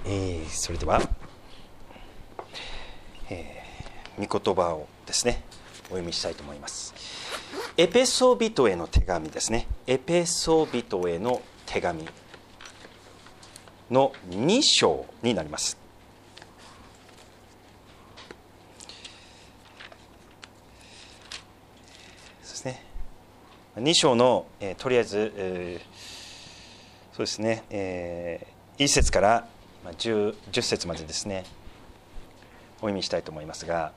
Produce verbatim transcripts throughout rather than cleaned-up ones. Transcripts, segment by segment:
えー、それでは、えー、御言葉をですねお読みしたいと思います。エペソビトへの手紙ですね。エペソビトへの手紙のに章になります。そうですね、に章の、えー、とりあえず、えー、そうですね、えー、いち節からじゅう節までですねお読みしたいと思いますが、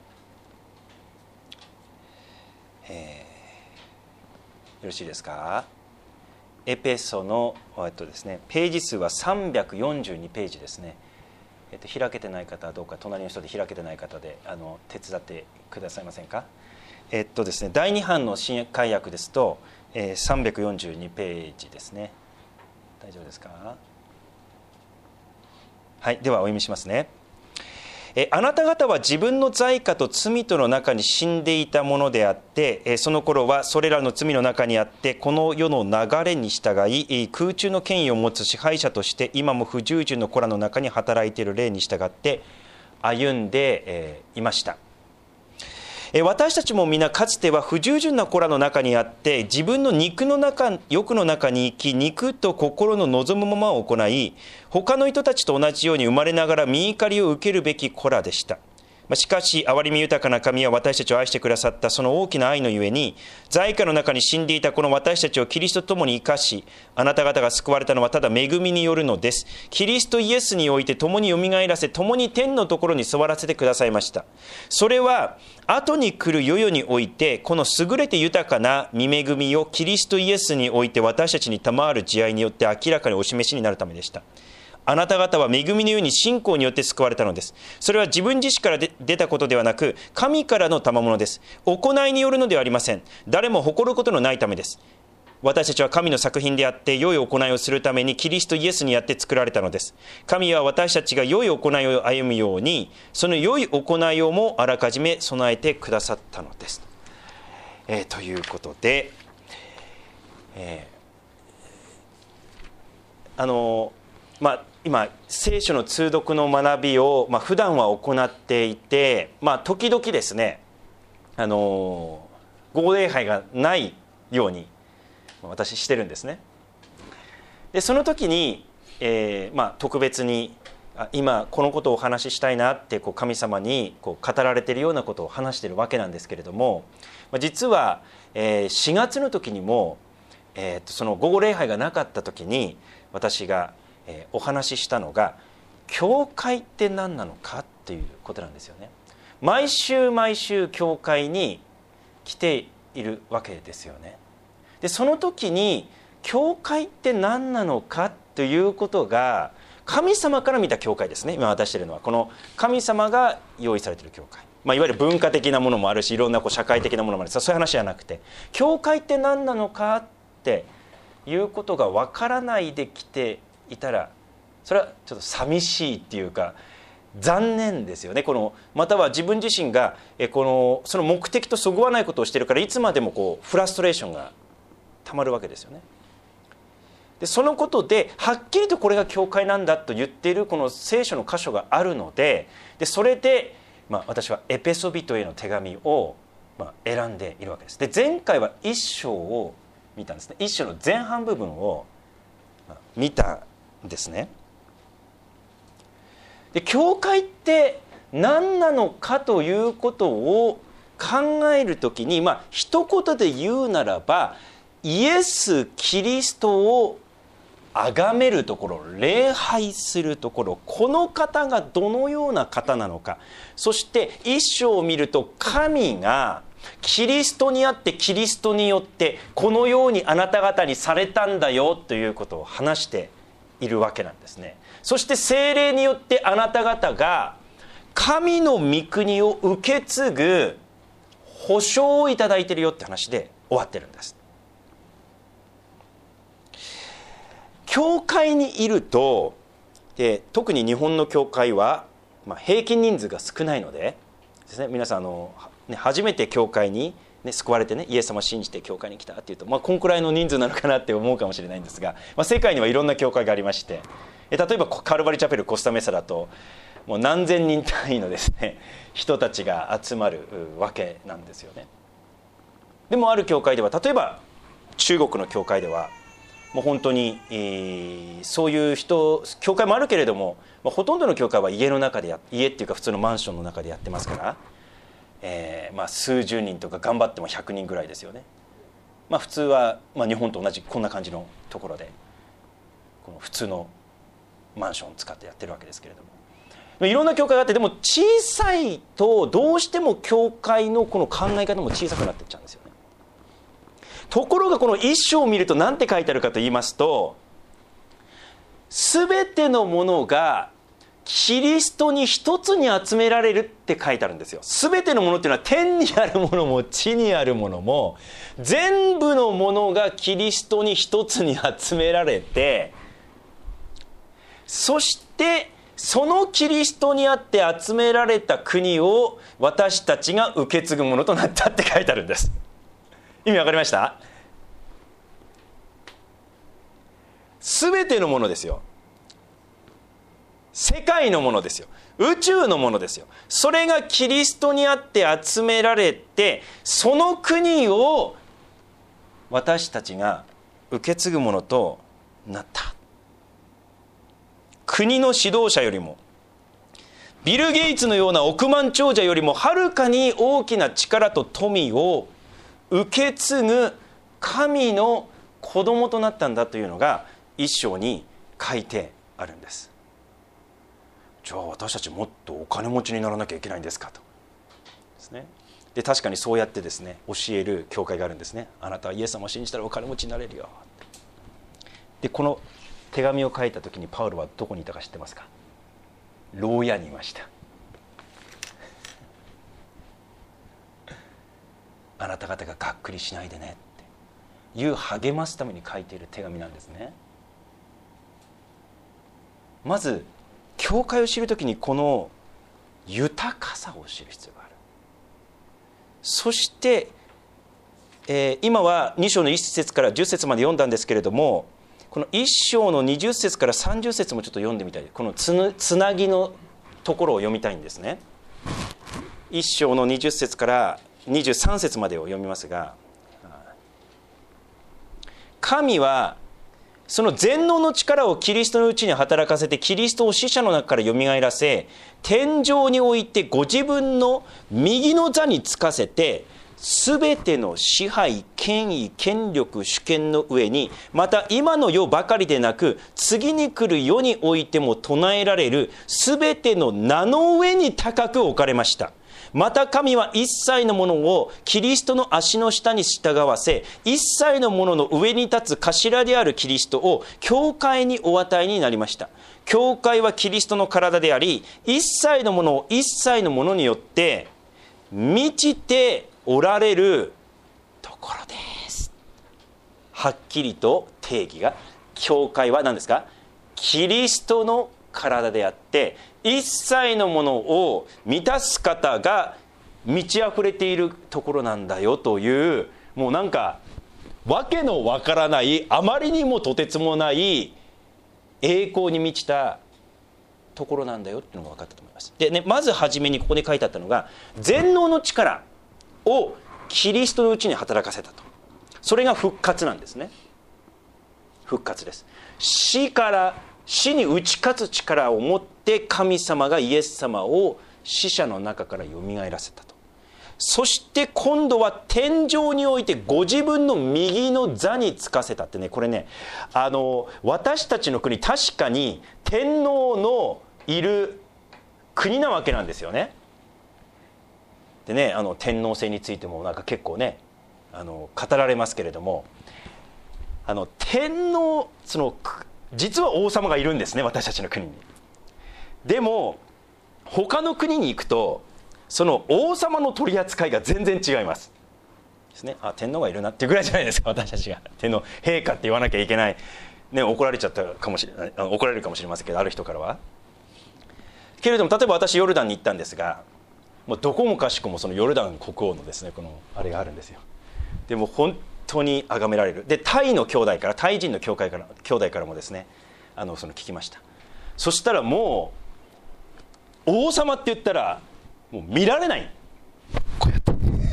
えー、よろしいですか。エペソの、えっとですね、ページ数はさんびゃくよんじゅうにページですね。えっと、開けてない方はどうか隣の人で開けてない方であの手伝ってくださいませんか。えっとですね、だいに版の新海訳ですと、えー、さんびゃくよんじゅうにページですね。大丈夫ですか。はい、ではお読みしますね。えあなた方は自分の罪過と罪との中に死んでいたものであって、えその頃はそれらの罪の中にあってこの世の流れに従い空中の権威を持つ支配者として今も不従順の子らの中に働いている霊に従って歩んでいました。私たちも皆かつては不従順な子らの中にあって自分の肉の中欲の中に生き肉と心の望むままを行い他の人たちと同じように生まれながら見怒りを受けるべき子らでした。しかし憐れみ豊かな神は私たちを愛してくださったその大きな愛のゆえに罪過の中に死んでいたこの私たちをキリストと共に生かしあなた方が救われたのはただ恵みによるのです。キリストイエスにおいて共によみがえらせ共に天のところに座らせてくださいました。それは後に来る世々においてこの優れて豊かな御恵みをキリストイエスにおいて私たちに賜る慈愛によって明らかにお示しになるためでした。あなた方は恵みのように信仰によって救われたのです。それは自分自身から出たことではなく神からの賜物です。行いによるのではありません。誰も誇ることのないためです。私たちは神の作品であって良い行いをするためにキリストイエスにあって作られたのです。神は私たちが良い行いを歩むようにその良い行いをもあらかじめ備えてくださったのです、えー、ということで、えー、あのまあ今聖書の通読の学びを、まあ、普段は行っていて、まあ、時々ですねあの号礼拝がないように私してるんですね。でその時に、えーまあ、特別に今このことをお話ししたいなってこう神様にこう語られているようなことを話しているわけなんですけれども、実は、えー、しがつの時にも、えー、とその号礼拝がなかった時に私がえー、お話ししたのが教会って何なのかっていうことなんですよね。毎週毎週教会に来ているわけですよね。でその時に教会って何なのかということが神様から見た教会ですね。今私しているのはこの神様が用意されている教会、まあ、いわゆる文化的なものもあるしいろんなこう社会的なものもあるしそういう話じゃなくて教会って何なのかっていうことが分からないで来ていたらそれはちょっと寂しいっていうか残念ですよね。このまたは自分自身がこのその目的とそぐわないことをしているからいつまでもこうフラストレーションがたまるわけですよね。でそのことではっきりとこれが教会なんだと言っているこの聖書の箇所があるので、でそれで、まあ、私はエペソビトへの手紙を、まあ、選んでいるわけです。で前回は一章を見たんですね。一章の前半部分を見たんですね。で教会って何なのかということを考えるときに、まあ一言で言うならばイエス・キリストを崇めるところ、礼拝するところ、この方がどのような方なのか、そして一章を見ると神がキリストにあってキリストによってこのようにあなた方にされたんだよということを話しているわけなんですね。そして聖霊によってあなた方が神の御国を受け継ぐ保証をいただいているよって話で終わってるんです。教会にいるとで特に日本の教会は、まあ、平均人数が少ないのでですね、皆さんあの、ね、初めて教会に、ね、救われてねイエス様を信じて教会に来たっていうと、まあ、こんくらいの人数なのかなって思うかもしれないんですが、まあ、世界にはいろんな教会がありまして、 例えばカルバリチャペルコスタメサだともう何千人単位のですね人たちが集まるわけなんですよね。でもある教会では、例えば中国の教会ではもう本当に、えー、そういう人教会もあるけれども、まあ、ほとんどの教会は家の中でや家っていうか普通のマンションの中でやってますから、えーまあ、数十人とか頑張ってもひゃくにんぐらいですよね。まあ、普通は、まあ、日本と同じこんな感じのところでこの普通のマンションを使ってやってるわけですけれども、いろんな教会があって、でも小さいとどうしても教会のこの考え方も小さくなっていっちゃうんですよね。ところがこの一章を見ると何て書いてあるかと言いますと、全てのものがキリストに一つに集められるって書いてあるんですよ。全てのものっていうのは天にあるものも地にあるものも全部のものがキリストに一つに集められて、そしてそのキリストにあって集められた国を私たちが受け継ぐものとなったって書いてあるんです。意味わかりました？全てのものですよ。世界のものですよ。宇宙のものですよ。それがキリストにあって集められて、その国を私たちが受け継ぐものとなった。国の指導者よりもビル・ゲイツのような億万長者よりもはるかに大きな力と富を受け継ぐ神の子供となったんだというのが一章に書いてあるんです。じゃあ私たちもっとお金持ちにならなきゃいけないんですかとですね。で確かにそうやってですね教える教会があるんですね。あなたはイエス様を信じたらお金持ちになれるよ。でこの手紙を書いた時にパウロはどこにいたか知ってますか？牢屋にいました。あなた方ががっくりしないでねっていう励ますために書いている手紙なんですね。まず教会を知るときにこの豊かさを知る必要がある。そして、えー、今はに章のいち節からじゅっ節まで読んだんですけれども、このいち章のにじゅっ節からさんじゅっ節もちょっと読んでみたい。このつぬつなぎのところを読みたいんですね。いち章のにじゅっ節からにじゅうさん節までを読みますが、神はその全能の力をキリストのうちに働かせて、キリストを死者の中からよみがえらせ、天上においてご自分の右の座につかせて、すべての支配、権威、権力、主権の上に、また今の世ばかりでなく次に来る世においても唱えられるすべての名の上に高く置かれました。また神は一切のものをキリストの足の下に従わせ、一切のものの上に立つ頭であるキリストを教会にお与えになりました。教会はキリストの体であり、一切のものを一切のものによって満ちておられるところです。はっきりと定義が、教会は何ですか？キリストの体であって、一切のものを満たす方が満ち溢れているところなんだよという、もうなんかわけのわからない、あまりにもとてつもない栄光に満ちたところなんだよっていうのが分かったと思います。でね、まず初めにここに書いてあったのが、全能の力をキリストのうちに働かせたと。それが復活なんですね。復活です。死から死に打ち勝つ力を持って神様がイエス様を死者の中からよみがえらせたと。そして今度は天上においてご自分の右の座につかせたってね、これね、あの私たちの国、確かに天皇のいる国なわけなんですよね。でね、あの天皇制についてもなんか結構ね、あの語られますけれども、あの天皇、その実は王様がいるんですね、私たちの国に。でも他の国に行くとその王様の取り扱いが全然違いますですね。あ、天皇がいるなっていうぐらいじゃないですか、私たちが天皇陛下って言わなきゃいけない、ね、怒られちゃったかもしれない、怒られるかもしれませんけど、ある人からは。けれども例えば私ヨルダンに行ったんですが、もうどこもかしこもそのヨルダン国王のですね、このあれがあるんですよ。でも本当に崇められる。でタイの兄弟から、タイ人の教会から兄弟からもですね、あのその聞きました。 そしたらもう王様って言ったらもう見られない、こうやって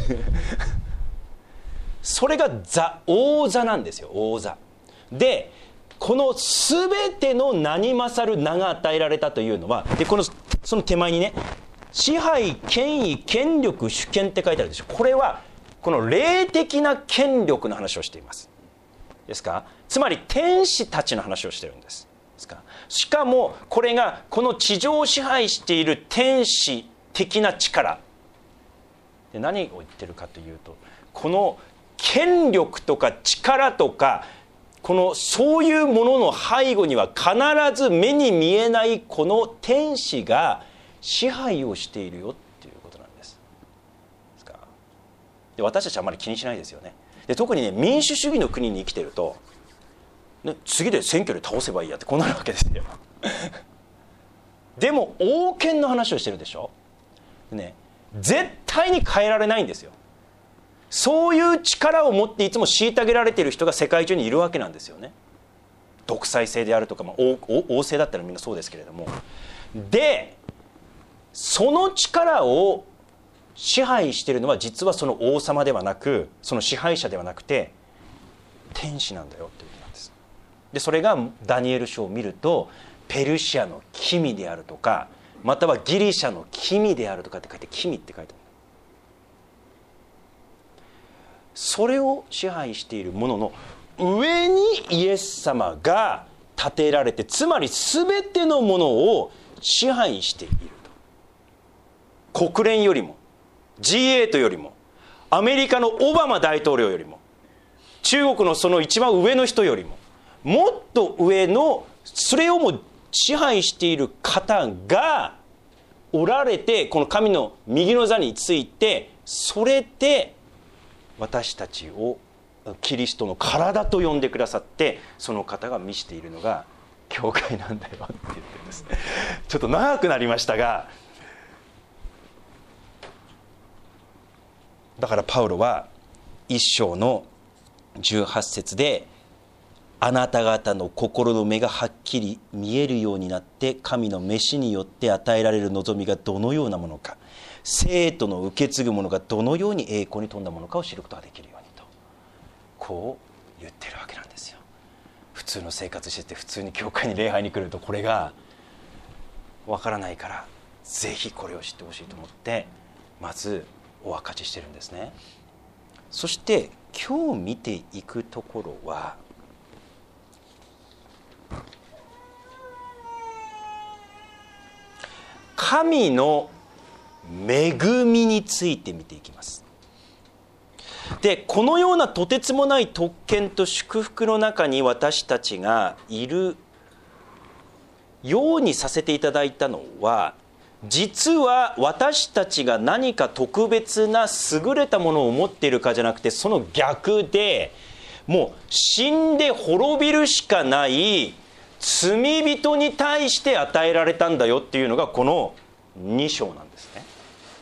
それが座、王座なんですよ。王座で、この全ての名に勝る名が与えられたというのは、でこのその手前にね、支配、権威、権力、主権って書いてあるでしょ。これはこの霊的な権力の話をしています。ですか、つまり天使たちの話をしているんです。ですか、しかもこれがこの地上を支配している天使的な力で、何を言ってるかというと、この権力とか力とか、このそういうものの背後には必ず目に見えないこの天使が支配をしているよっていうことなんです。ですか、で私たちはあまり気にしないですよね。で特にね、民主主義の国に生きてると、ね、次で選挙で倒せばいいやってこうなるわけですよでも王権の話をしてるでしょ、ね、絶対に変えられないんですよ。そういう力を持っていつも虐げられている人が世界中にいるわけなんですよね。独裁制であるとか、まあ、王, 王政だったらみんなそうですけれども、でその力を支配しているのは実はその王様ではなく、その支配者ではなくて天使なんだよということなんです。でそれがダニエル書を見ると、ペルシアの君であるとか、またはギリシャの君であるとかって書いて、君って書いてある。それを支配しているものの上にイエス様が立てられて、つまり全てのものを支配していると。国連よりも ジーエイト よりも、アメリカのオバマ大統領よりも、中国のその一番上の人よりももっと上の、それをも支配している方がおられて、この神の右の座について、それで私たちをキリストの体と呼んでくださって、その方が見せているのが教会なんだよって言ってるんです。ちょっと長くなりましたが、だからパウロは一章のじゅうはち節で、あなた方の心の目がはっきり見えるようになって、神の召しによって与えられる望みがどのようなものか、生徒の受け継ぐものがどのように栄光に富んだものかを知ることができるようにと、こう言ってるわけなんですよ。普通の生活してて、普通に教会に礼拝に来るとこれがわからないから、ぜひこれを知ってほしいと思ってまずお分かちしてるんですね。そして今日見ていくところは、神の恵みについて見ていきます。でこのようなとてつもない特権と祝福の中に私たちがいるようにさせていただいたのは、実は私たちが何か特別な優れたものを持っているかじゃなくて、その逆で、もう死んで滅びるしかない罪人に対して与えられたんだよっていうのがこのに章なんですね。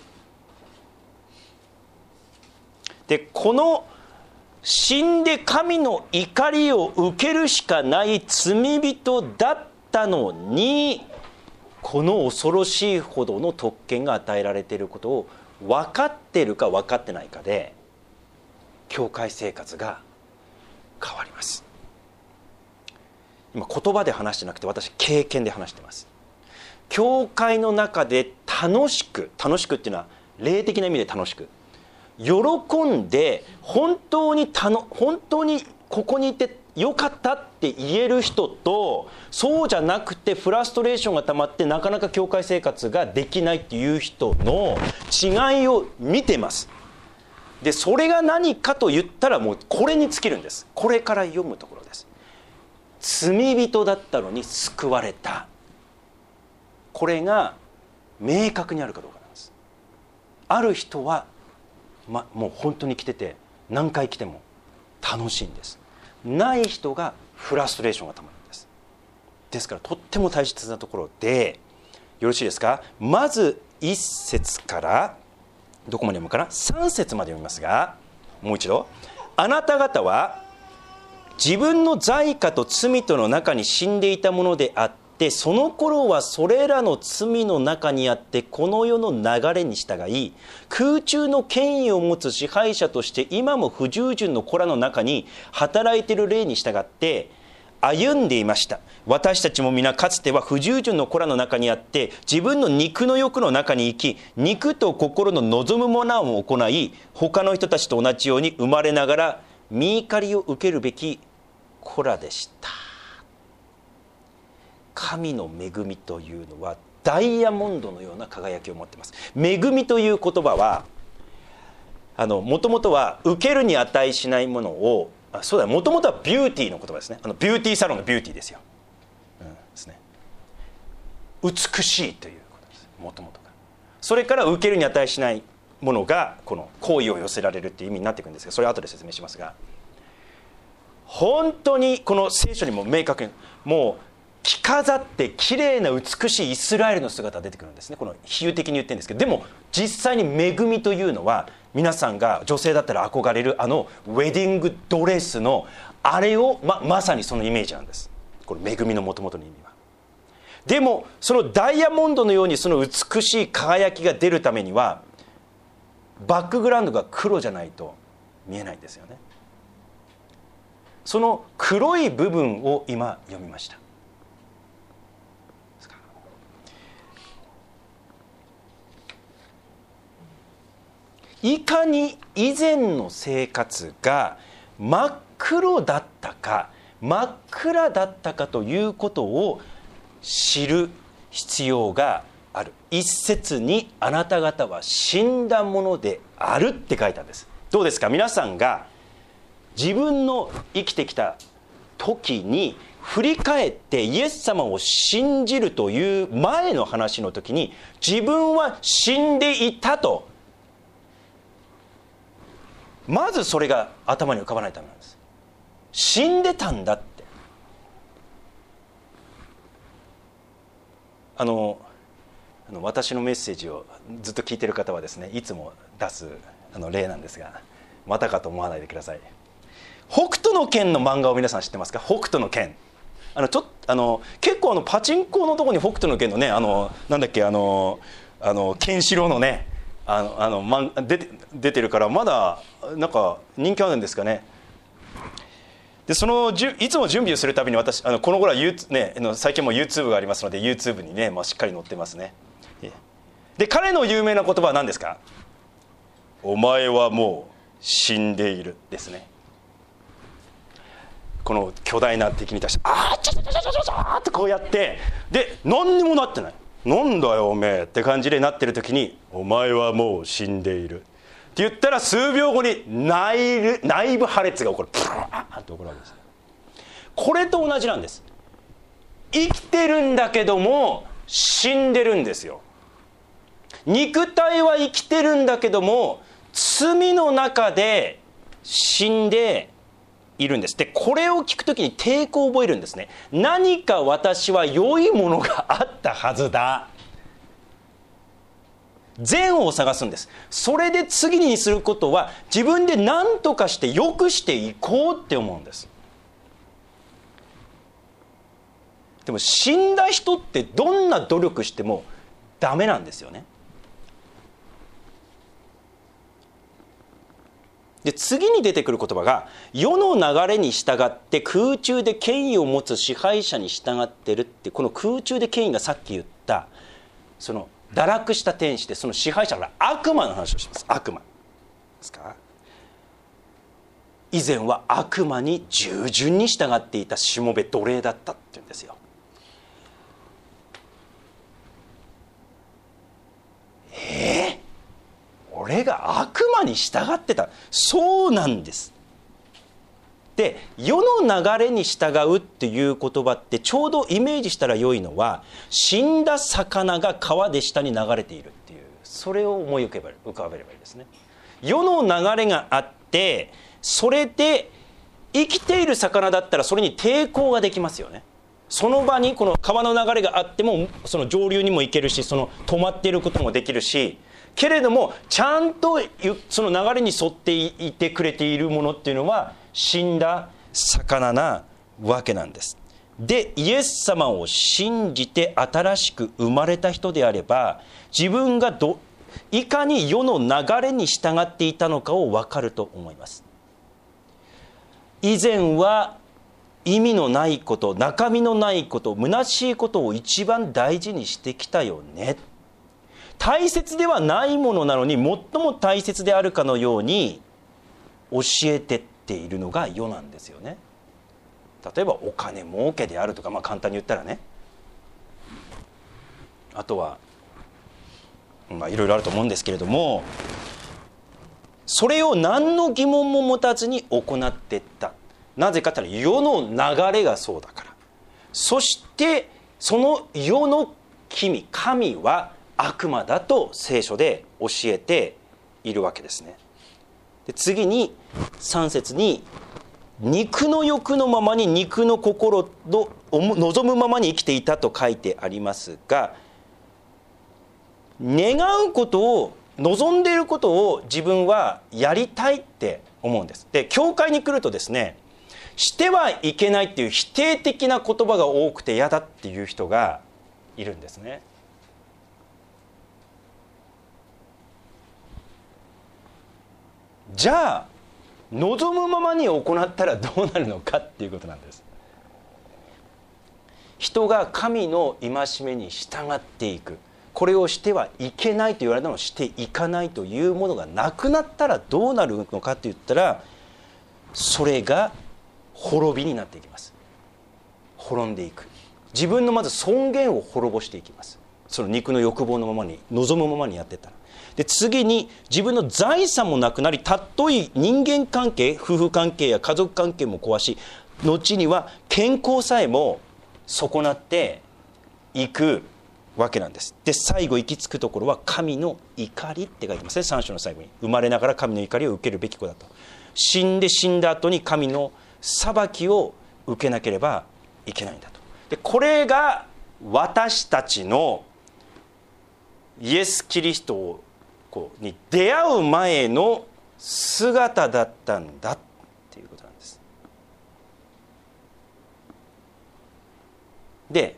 でこの死んで神の怒りを受けるしかない罪人だったのに、この恐ろしいほどの特権が与えられていることを分かっているか分かってないかで、教会生活が変わります。今言葉で話してなくて、私経験で話しています。教会の中で楽しく、楽しくっていうのは霊的な意味で楽しく、喜んで本当にたの本当にここにいてよかったって言える人と、そうじゃなくてフラストレーションがたまってなかなか教会生活ができないっていう人の違いを見てます。でそれが何かと言ったら、もうこれに尽きるんです。これから読むところです。罪人だったのに救われた、これが明確にあるかどうかなんです。ある人は、ま、もう本当に来てて何回来ても楽しいんです。ない人がフラストレーションがたまるんです。ですからとっても大切なところで、よろしいですか。まずいっ節からどこまで読むかな、さん節まで読みますが、もう一度。あなた方は自分の罪過と罪との中に死んでいたものであっってその頃はそれらの罪の中にあってこの世の流れに従い、空中の権威を持つ支配者として今も不従順の子らの中に働いている霊に従って歩んでいました。私たちも皆かつては不従順の子らの中にあって自分の肉の欲の中に生き、肉と心の望むものを行い、他の人たちと同じように生まれながら身怒りを受けるべき子らでした。神の恵みというのはダイヤモンドのような輝きを持っています。恵みという言葉はあのもともとは受けるに値しないものを、あそうだもともとはビューティーの言葉ですね。あのビューティーサロンのビューティーですよ、うん、ですね。美しいということです。もともとがそれから受けるに値しないものがこの好意を寄せられるっていう意味になっていくんですが、それは後で説明しますが、本当にこの聖書にも明確にもう着飾って綺麗な美しいイスラエルの姿が出てくるんですね。この比喩的に言ってるんですけど、でも実際に恵みというのは皆さんが女性だったら憧れるあのウェディングドレスのあれを ま, まさにそのイメージなんです。この恵みのもともとの意味は。でもそのダイヤモンドのようにその美しい輝きが出るためにはバックグラウンドが黒じゃないと見えないんですよね。その黒い部分を今読みました。いかに以前の生活が真っ黒だったか真っ暗だったかということを知る必要がある。一節にあなた方は死んだものであるって書いたんです。どうですか、皆さんが自分の生きてきた時に振り返ってイエス様を信じるという前の話の時に自分は死んでいたと、まずそれが頭に浮かばないためなんです。死んでたんだって。あのあの私のメッセージをずっと聞いている方はですね、いつも出すあの例なんですが、またかと思わないでください。北斗の拳の漫画を皆さん知ってますか？北斗の拳、あのちょっとあの結構あのパチンコのところに北斗の拳のね、あのなんだっけあのあのケンシロウのねあのあの、ま、出て出てるからまだなんか人気あるんですかね。でそのじゅいつも準備をするたびに私あのこの頃は、ね、最近も YouTube がありますので YouTube にね、まあ、しっかり載ってますね。で彼の有名な言葉は何ですか？お前はもう死んでいるですね。この巨大な敵に対してあーちょちょちょちょちょってこうやってで何にもなってない、なんだよおめえって感じでなってる時にお前はもう死んでいるって言ったら数秒後に内部、内部破裂が起こる、プワーって起こるわけです。これと同じなんです。生きてるんだけども死んでるんですよ。肉体は生きてるんだけども罪の中で死んでいるんです。でこれを聞くときに抵抗を覚えるんですね。何か私は良いものがあったはずだ、善を探すんです。それで次にすることは自分で何とかして良くしていこうって思うんです。でも死んだ人ってどんな努力してもダメなんですよね。で次に出てくる言葉が世の流れに従って空中で権威を持つ支配者に従ってるって、この空中で権威がさっき言ったその堕落した天使で、その支配者から悪魔の話をします。悪魔ですか。以前は悪魔に従順に従っていたしもべ奴隷だったっていうんですよ。えー俺が悪魔に従ってた？そうなんです。で世の流れに従うっていう言葉ってちょうどイメージしたら良いのは死んだ魚が川で下に流れているっていう、それを思い浮かべれば、浮かべればいいですね。世の流れがあってそれで生きている魚だったらそれに抵抗ができますよね。その場にこの川の流れがあってもその上流にも行けるし、その止まっていることもできるし、けれどもちゃんとその流れに沿っていてくれているものっていうのは死んだ魚なわけなんです。 でイエス様を信じて新しく生まれた人であれば、自分がどいかに世の流れに従っていたのかを分かると思います。以前は意味のないこと、中身のないこと、虚しいことを一番大事にしてきたよね。大切ではないものなのに最も大切であるかのように教えてっているのが世なんですよね。例えばお金儲けであるとか、まあ簡単に言ったらね、あとはまあいろいろあると思うんですけれども、それを何の疑問も持たずに行っていった。なぜかというと世の流れがそうだから。そしてその世の君、神は悪魔だと聖書で教えているわけですね。で次にさん節に、肉の欲のままに肉の心の望むままに生きていたと書いてありますが、願うことを、望んでいることを自分はやりたいって思うんです。で教会に来るとですね、してはいけないっていう否定的な言葉が多くて嫌だっていう人がいるんですね。じゃあ望むままに行ったらどうなるのかっていうことなんです。人が神の戒めに従っていく、これをしてはいけないと言われたのをしていかないというものがなくなったらどうなるのかって言ったら、それが滅びになっていきます。滅んでいく。自分のまず尊厳を滅ぼしていきます。その肉の欲望のままに、望むままにやってったら。で次に自分の財産もなくなり、たとえ人間関係、夫婦関係や家族関係も壊し、後には健康さえも損なっていくわけなんです。で最後行き着くところは神の怒りって書いてますね。さん章の最後に、生まれながら神の怒りを受けるべき子だと。死んで死んだ後に神の裁きを受けなければいけないんだと。でこれが私たちのイエス・キリストをこうに出会う前の姿だったんだっていうことなんです。で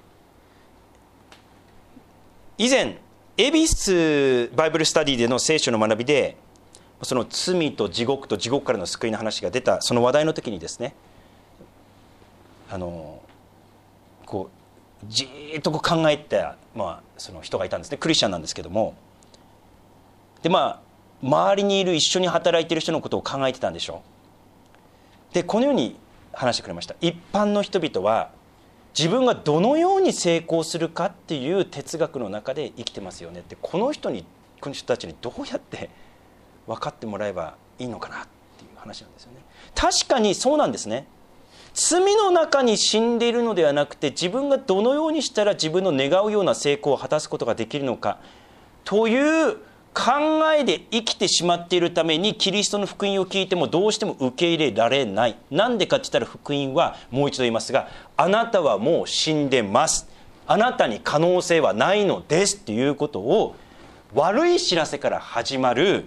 以前恵比寿バイブルスタディでの聖書の学びで、その罪と地獄と地獄からの救いの話が出たその話題の時にですね、あのこうじーっとこう考えた、まあ、その人がいたんですね。クリスチャンなんですけども、でまあ周りにいる一緒に働いている人のことを考えてたんでしょう。でこのように話してくれました。一般の人々は自分がどのように成功するかっていう哲学の中で生きてますよねって、この人にこの人たちにどうやって分かってもらえばいいのかなっていう話なんですよね。確かにそうなんですね。罪の中に死んでいるのではなくて、自分がどのようにしたら自分の願うような成功を果たすことができるのかという考えで生きてしまっているために、キリストの福音を聞いてもどうしても受け入れられない。なんでかって言ったら、福音はもう一度言いますが、あなたはもう死んでます、あなたに可能性はないのですっていうことを、悪い知らせから始まる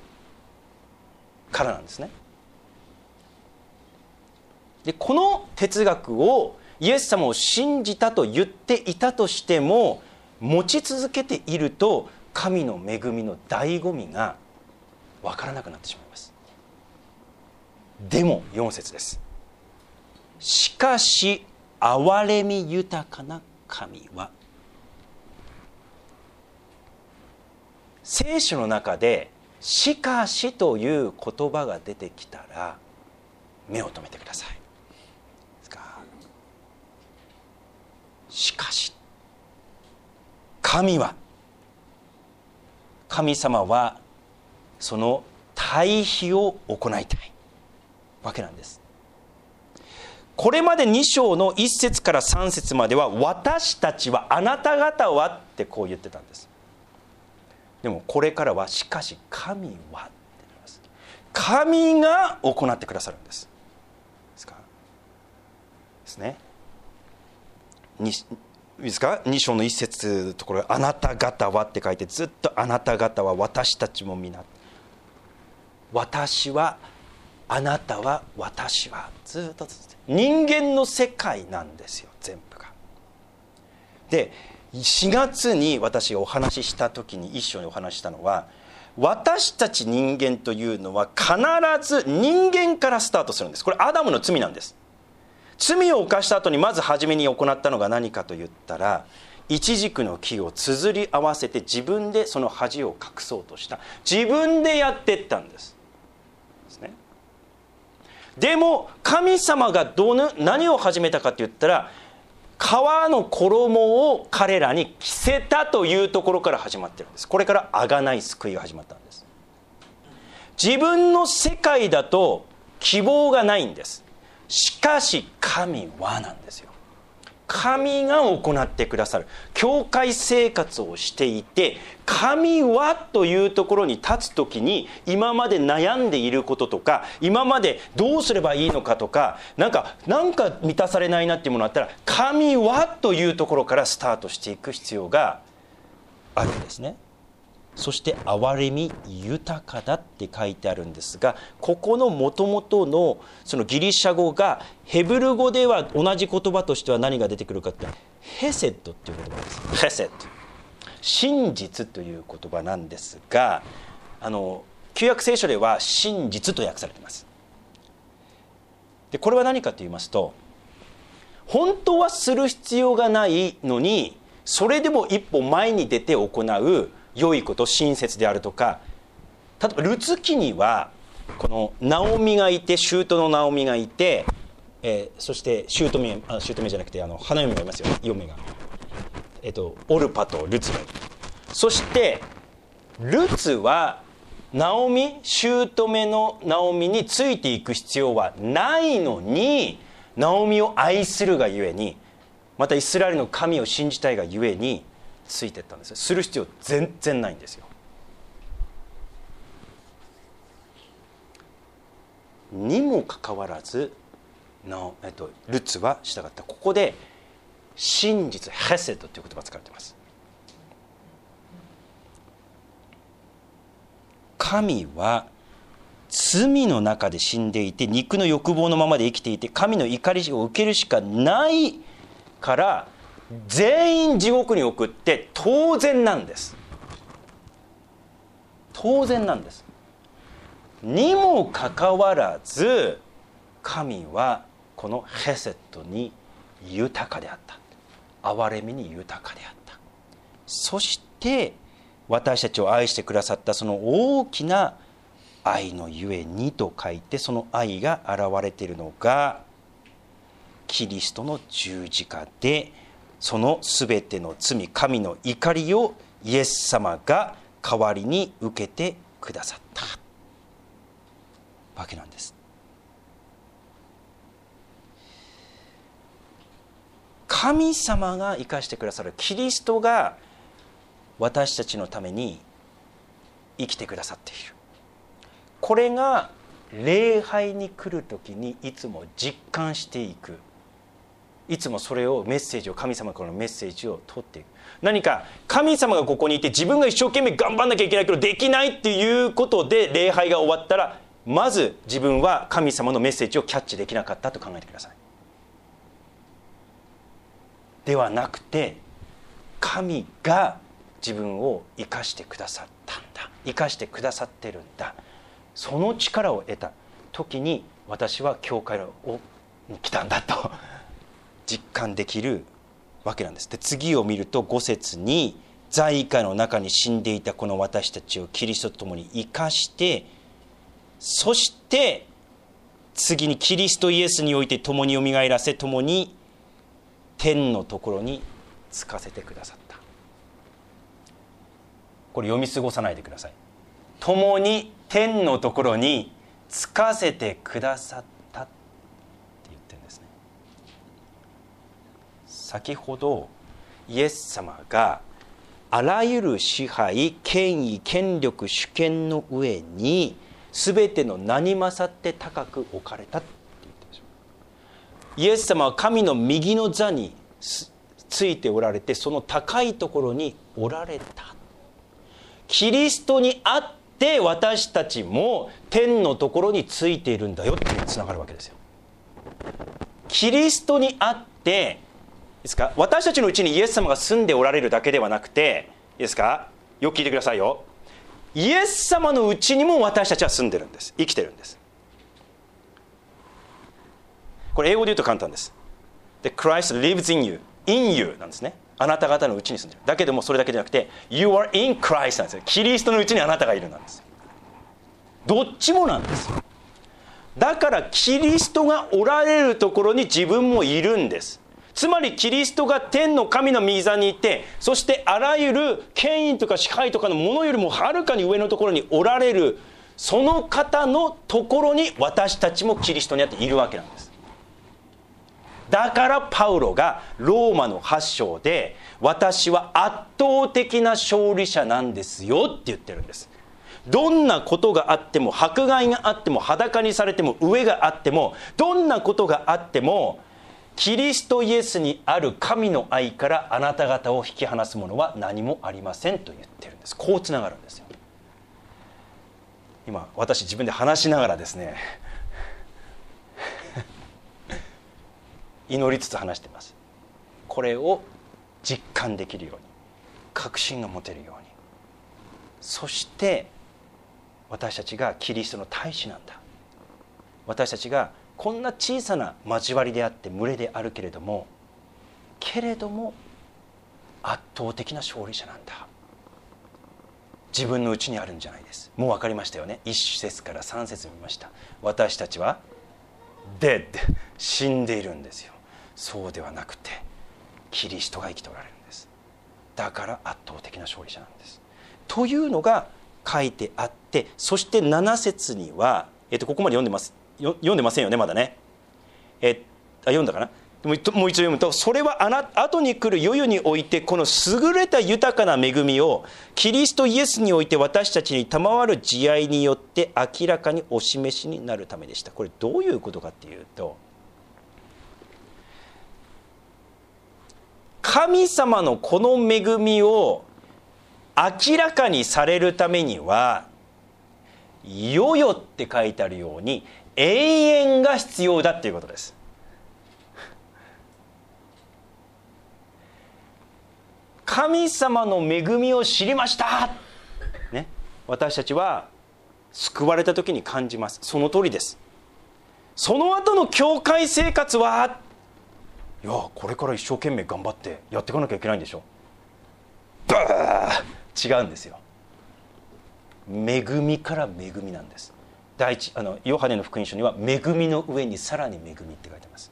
からなんですね。でこの哲学をイエス様を信じたと言っていたとしても、持ち続けていると神の恵みの醍醐味が分からなくなってしまいます。でもよん節です。しかし憐れみ豊かな神は。聖書の中でしかしという言葉が出てきたら目を留めてください。しかし神は、神様はその対比を行いたいわけなんです。これまでに章のいち節からさん節までは、私たちは、あなた方はってこう言ってたんです。でもこれからはしかし神はってなります。神が行ってくださるんです。ですかですね。にいいですか、に章のいち節のところ、あなた方はって書いて、ずっとあなた方は、私たちも皆、私はあなたは、私は、ずっと続いて人間の世界なんですよ、全部が。でしがつに私がお話しした時に一緒にお話ししたのは、私たち人間というのは必ず人間からスタートするんです。これアダムの罪なんです。罪を犯した後にまず初めに行ったのが何かと言ったら、イチジクの木を綴り合わせて自分でその恥を隠そうとした。自分でやってったんです。ですね。でも神様がどの何を始めたかと言ったら、皮の衣を彼らに着せたというところから始まってるんです。これから贖い救いが始まったんです。自分の世界だと希望がないんです。しかし神はなんですよ。神が行ってくださる。教会生活をしていて、神はというところに立つときに、今まで悩んでいることとか、今までどうすればいいのかとか、なんかなんか満たされないなっていうものがあったら、神はというところからスタートしていく必要があるんですね。そして憐れみ豊かだって書いてあるんですが、ここの元々のそのギリシャ語がヘブル語では同じ言葉としては何が出てくるかって、ヘセッドっていう言葉です。ヘセッド、真実という言葉なんですが、あの旧約聖書では真実と訳されています。でこれは何かと言いますと、本当はする必要がないのに、それでも一歩前に出て行う良いこと、親切であるとか、例えばルツ記にはこのナオミがいて、舅のナオミがいて、えー、そして姑あ姑じゃなくてあの花嫁がいますよね、嫁が、えー、とオルパとルツがいる。そしてルツはナオミ、姑のナオミについていく必要はないのに、ナオミを愛するがゆえに、またイスラエルの神を信じたいがゆえについていったんです。する必要全然ないんですよ。にもかかわらずの、えっと、ルツは従った。ここで真実、ヘセドという言葉が使われています。神は罪の中で死んでいて、肉の欲望のままで生きていて、神の怒りを受けるしかないから全員地獄に送って当然なんです。当然なんです。にもかかわらず神はこのヘセットに豊かであった。憐れみに豊かであった。そして私たちを愛してくださったその大きな愛のゆえにと書いて、その愛が現れているのがキリストの十字架で、そのすべての罪、神の怒りをイエス様が代わりに受けてくださったわけなんです。神様が生かしてくださる、キリストが私たちのために生きてくださっている。これが礼拝に来るときにいつも実感していく。いつもそれをメッセージを、神様からのメッセージを取っていく。何か神様がここにいて、自分が一生懸命頑張んなきゃいけないけどできないっていうことで礼拝が終わったら、まず自分は神様のメッセージをキャッチできなかったと考えてください。ではなくて、神が自分を生かしてくださったんだ、生かしてくださってるんだ、その力を得た時に私は教会に来たんだと実感できるわけなんです。で次を見るとご節に、罪禍の中に死んでいたこの私たちをキリストと共に生かして、そして次にキリストイエスにおいて共によみがえらせ、共に天のところに着かせてくださった。これ読み過ごさないでください。共に天のところに着かせてくださったって言ってるんですね。先ほどイエス様があらゆる支配、権威、権力、主権の上に全ての名に勝って高く置かれたって言ってるでしょ。イエス様は神の右の座についておられて、その高いところにおられた。キリストにあっって私たちも天のところについているんだよってつながるわけですよ。キリストにあってですか、私たちのうちにイエス様が住んでおられるだけではなくて、いいですか、よく聞いてくださいよ。イエス様のうちにも私たちは住んでるんです。生きてるんです。これ英語で言うと簡単です。で Christ lives in you in you なんですね。あなた方のうちに住んでる。だけどもそれだけじゃなくて You are in Christ なんですよ。キリストのうちにあなたがいるなんです。どっちもなんです。だからキリストがおられるところに自分もいるんです。つまりキリストが天の神の御座にいて、そしてあらゆる権威とか支配とかのものよりもはるかに上のところにおられる、その方のところに私たちもキリストにあっているわけなんです。だからパウロがローマのはち章で、私は圧倒的な勝利者なんですよって言ってるんです。どんなことがあっても、迫害があっても、裸にされても、飢えがあっても、どんなことがあっても、キリストイエスにある神の愛からあなた方を引き離すものは何もありませんと言ってるんです。こうつながるんですよ。今私自分で話しながらですね祈りつつ話しています。これを実感できるように、確信が持てるように、そして私たちがキリストの大使なんだ、私たちがこんな小さな交わりであって群れであるけれども、けれども圧倒的な勝利者なんだ、自分のうちにあるんじゃないです。もう分かりましたよね。一節から三節見ました。私たちは dead 死んでいるんですよ。そうではなくてキリストが生きておられるんです。だから圧倒的な勝利者なんです。というのが書いてあって、そしてなな節には、えっと、ここまで読んでますよ読んでませんよねまだね。えあ読んだかな。もう一度読むと、それはあな後に来る世々においてこの優れた豊かな恵みをキリストイエスにおいて私たちに賜る慈愛によって明らかにお示しになるためでした。これどういうことかっていうと、神様のこの恵みを明らかにされるためには、世々って書いてあるように永遠が必要だっていうことです。神様の恵みを知りました、ね、私たちは救われた時に感じます。その通りです。その後の教会生活は、いやこれから一生懸命頑張ってやっていかなきゃいけないんでしょ。バー違うんですよ。恵みから恵みなんです。第一あのヨハネの福音書には恵みの上にさらに恵みって書いてます。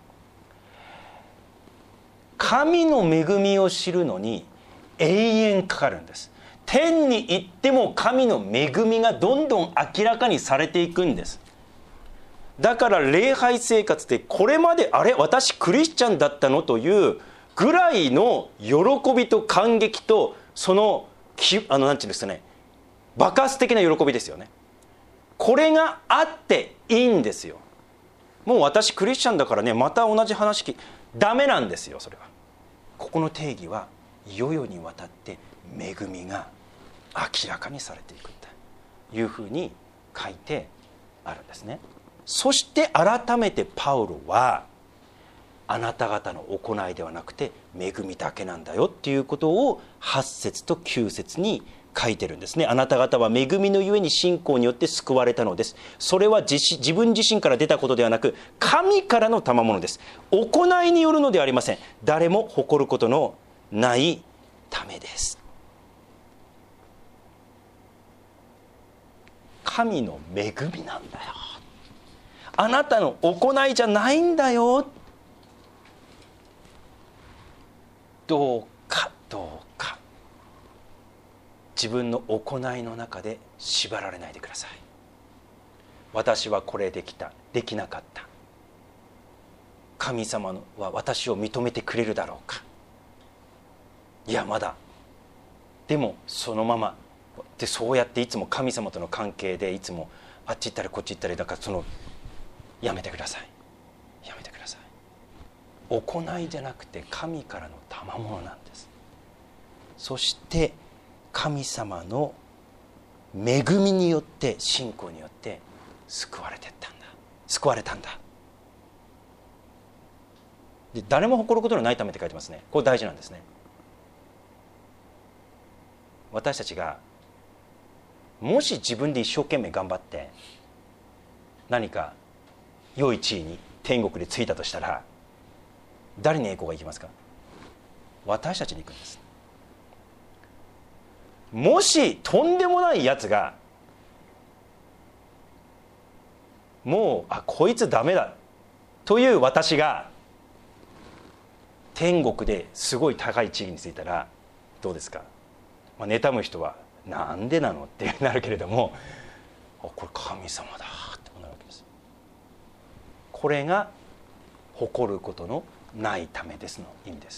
神の恵みを知るのに永遠かかるんです。天に行っても神の恵みがどんどん明らかにされていくんです。だから礼拝生活でこれまであれ私クリスチャンだったのというぐらいの喜びと感激と、そのあのなんていうんですかね、爆発的な喜びですよね。これがあっていいんですよ。もう私クリスチャンだからねまた同じ話聞ダメなんですよ。それはここの定義は世々にわたって恵みが明らかにされていくというふうに書いてあるんですね。そして改めてパウロはあなた方の行いではなくて恵みだけなんだよっていうことをはち節ときゅう節に書いてるんですね。あなた方は恵みのゆえに信仰によって救われたのです。それは 自, 自分自身から出たことではなく神からの賜物です。行いによるのではありません。誰も誇ることのないためです。神の恵みなんだよ。あなたの行いじゃないんだよ。どうかどうか自分の行いの中で縛られないでください。私はこれできた、できなかった、神様は私を認めてくれるだろうか、いやまだでもそのままで、そうやっていつも神様との関係でいつもあっち行ったりこっち行ったり、だからそのやめてください、やめてください。行いじゃなくて神からの賜物なんです。そして神様の恵みによって信仰によって救われていったんだ救われたんだ。で誰も誇ることのないためって書いてますね。これ大事なんですね。私たちがもし自分で一生懸命頑張って何か良い地位に天国で着いたとしたら、誰に栄光がいきますか？私たちに行くんです。もしとんでもないやつがもうあこいつダメだという私が天国ですごい高い地位についたらどうですか？まあ、妬む人はなんでなのってなるけれども、あこれ神様だってなるわけです。これが誇ることのないためですの意味です。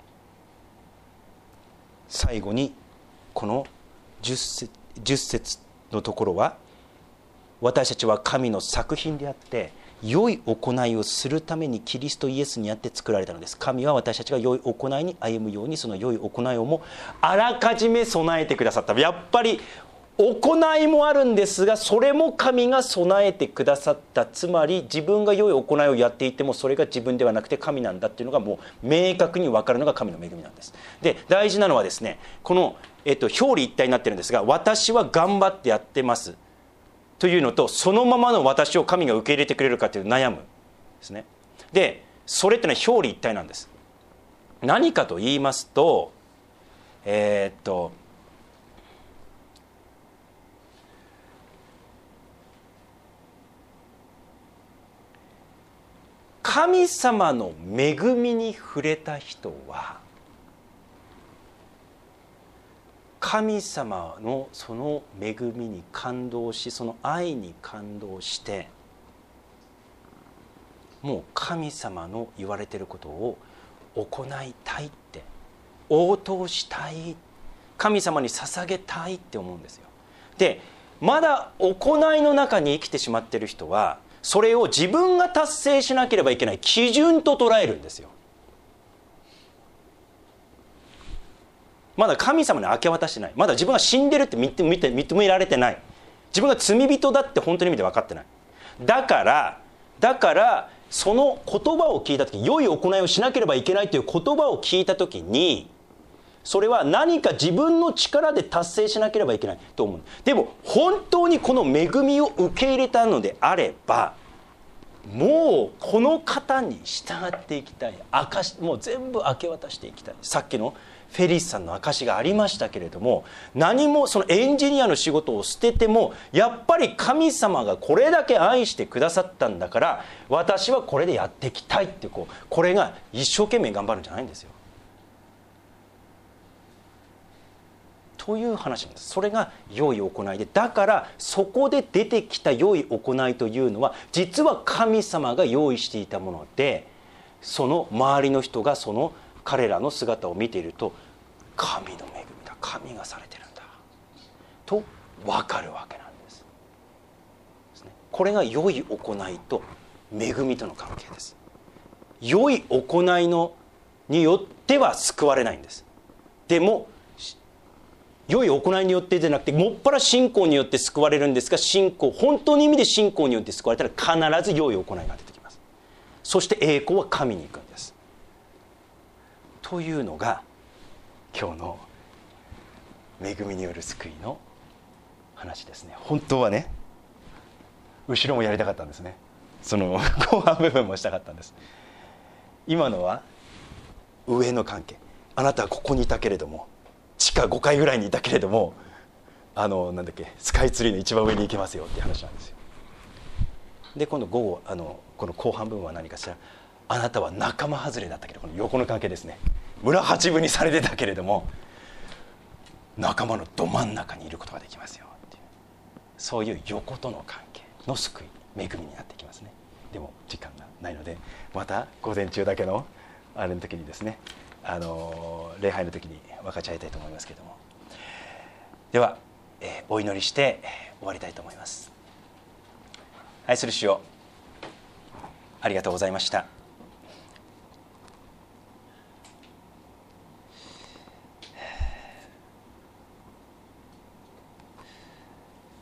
最後にこのじゅっ節、じゅっ節のところは、私たちは神の作品であって良い行いをするためにキリストイエスにあって作られたのです。神は私たちが良い行いに歩むように、その良い行いをもあらかじめ備えてくださった。やっぱり行いもあるんですが、それも神が備えてくださった。つまり自分が良い行いをやっていてもそれが自分ではなくて神なんだっていうのがもう明確に分かるのが神の恵みなんです。で大事なのはですね、この、えっと、表裏一体になってるんですが、私は頑張ってやってますというのと、そのままの私を神が受け入れてくれるかという悩むですね。でそれってのは表裏一体なんです。何かと言いますと、えー、っと神様の恵みに触れた人は神様のその恵みに感動し、その愛に感動して、もう神様の言われていることを行いたいって、応答したい、神様に捧げたいって思うんですよ。でまだ行いの中に生きてしまっている人は、それを自分が達成しなければいけない基準と捉えるんですよ。まだ神様に明け渡してない、まだ自分が死んでるって認め、認められてない、自分が罪人だって本当の意味で分かってない。だからだからその言葉を聞いた時、良い行いをしなければいけないという言葉を聞いた時に、それは何か自分の力で達成しなければいけないと思う。でも本当にこの恵みを受け入れたのであれば、もうこの方に従っていきたい、証もう全部明け渡していきたい。さっきのフェリスさんの証がありましたけれども、何もそのエンジニアの仕事を捨てても、やっぱり神様がこれだけ愛してくださったんだから、私はこれでやっていきたいって、こうこれが一生懸命頑張るんじゃないんですよ。という話なんです。それが良い行いで、だからそこで出てきた良い行いというのは実は神様が用意していたもので、その周りの人がその彼らの姿を見ていると、神の恵みだ、神がされてるんだと分かるわけなんです。これが良い行いと恵みとの関係です。良い行いのによっては救われないんです。でも良い行いによってじゃなくて、もっぱら信仰によって救われるんですが、信仰、本当の意味で信仰によって救われたら必ず良い行いが出てきます。そして栄光は神に行くんです。というのが今日の恵みによる救いの話ですね。本当はね、後ろもやりたかったんですね。その後半部分もしたかったんです。今のは上の関係、あなたはここにいたけれども、地下ごかいぐらいにいたけれども、あのなんだっけ、スカイツリーの一番上に行けますよっていう話なんですよ。で今度午後、あのこの後半部分は何かしら、あなたは仲間外れだったけど、この横の関係ですね、村八分にされてたけれども仲間のど真ん中にいることができますよっていう、そういう横との関係の救い、恵みになってきますね。でも時間がないので、また午前中だけのあれの時にですね、あの礼拝の時に分かち合いたいと思いますけれども、では、えー、お祈りして終わりたいと思います。愛する主よ、ありがとうございました。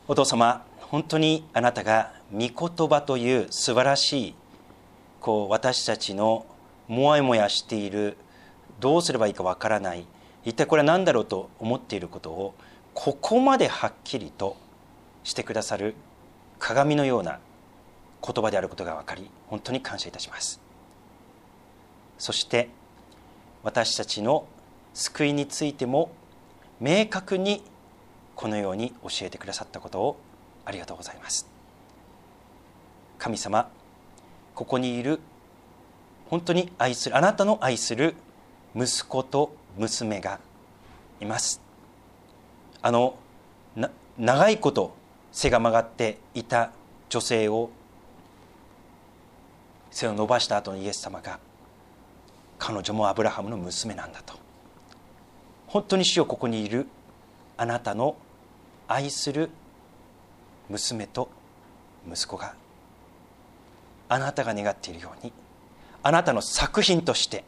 お父様、本当にあなたが御言葉という素晴らしいこう私たちのもやもやしている、どうすればいいかわからない、一体これは何だろうと思っていることをここまではっきりとしてくださる鏡のような言葉であることが分かり、本当に感謝いたします。そして私たちの救いについても明確にこのように教えてくださったことをありがとうございます。神様、ここにいる本当に愛するあなたの愛する息子と娘がいます。あのな長いこと背が曲がっていた女性を背を伸ばした後のイエス様が、彼女もアブラハムの娘なんだと。本当に主よ、ここにいるあなたの愛する娘と息子があなたが願っているように、あなたの作品として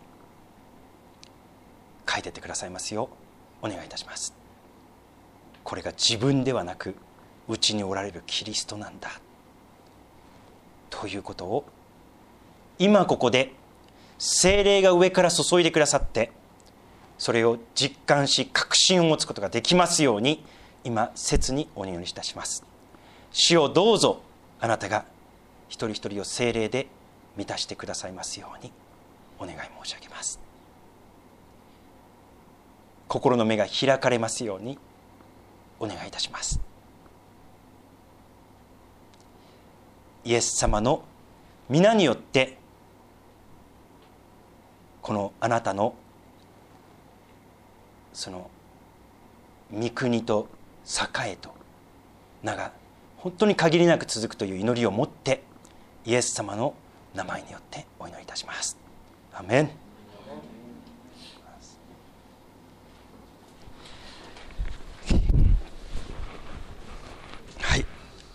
書いてってくださいますようお願いいたします。これが自分ではなくうちにおられるキリストなんだということを、今ここで聖霊が上から注いでくださって、それを実感し確信を持つことができますように、今切にお祈りいたします。主をどうぞあなたが一人一人を聖霊で満たしてくださいますようにお願い申し上げます。心の目が開かれますようにお願いいたします。イエス様の皆によってこのあなたのその御国と栄と名が本当に限りなく続くという祈りを持って、イエス様の名前によってお祈りいたします。アメン。